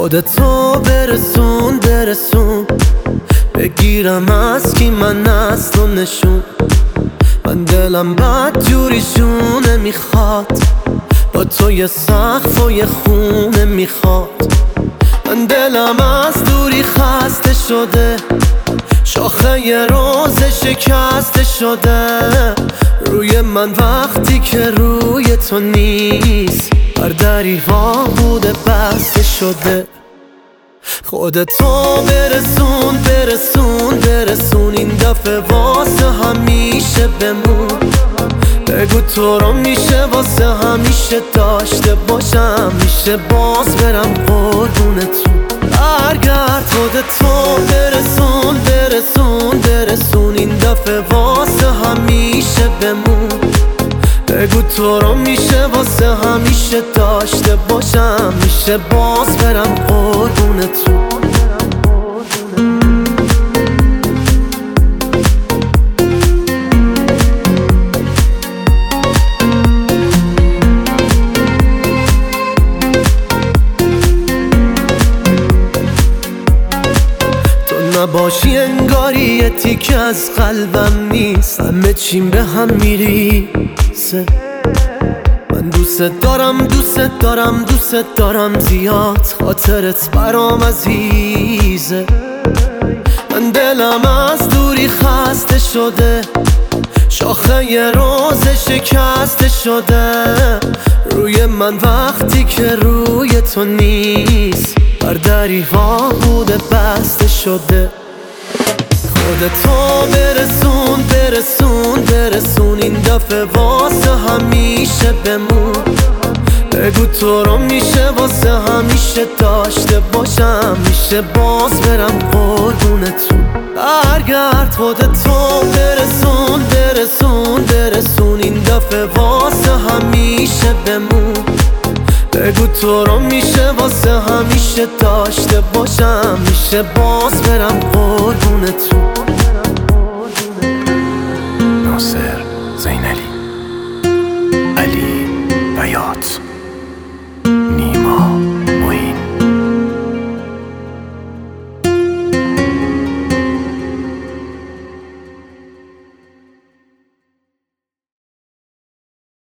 خودتو برسون بگیرم از کی من از تو نشون. من دلم بد جوریشونه میخواد، با تو یه سقف و یه خونه میخواد. من دلم از دوری خسته شده، شاخه یه روز شکسته شده. روی من وقتی که روی تو نیست، بر دریغا بوده بسته شده. خودتو برسون این دفعه واسه همیشه بمون. بگو تو رو میشه واسه همیشه داشته باشم، میشه باز برم قربونتون. برگرد خودتو برسون این دفعه واسه همیشه بمون. بگو تو رو میشه واسه همیشه داشته باشم، میشه باز برم قربونتون. نباشی انگاری یه تیکه از قلبم نیست، همه چیم به هم میریزه. من دوست دارم زیاد، خاطرت برام عزیزه. من دلم از دوری خسته شده، شاخه یه روز شکسته شده. روی من وقتی که روی تو نیست، بر دریغا بوده بسته شده. خودتو برسون این دفعه واسه همیشه بمون. بگو تو رو میشه واسه همیشه داشته باشم، میشه باز برم قربونتون. برگرد خودتو برسون این دفعه واسه همیشه بمون. بگو تو رو میشه واسه همیشه داشته باشم، میشه باز برم قربونتون.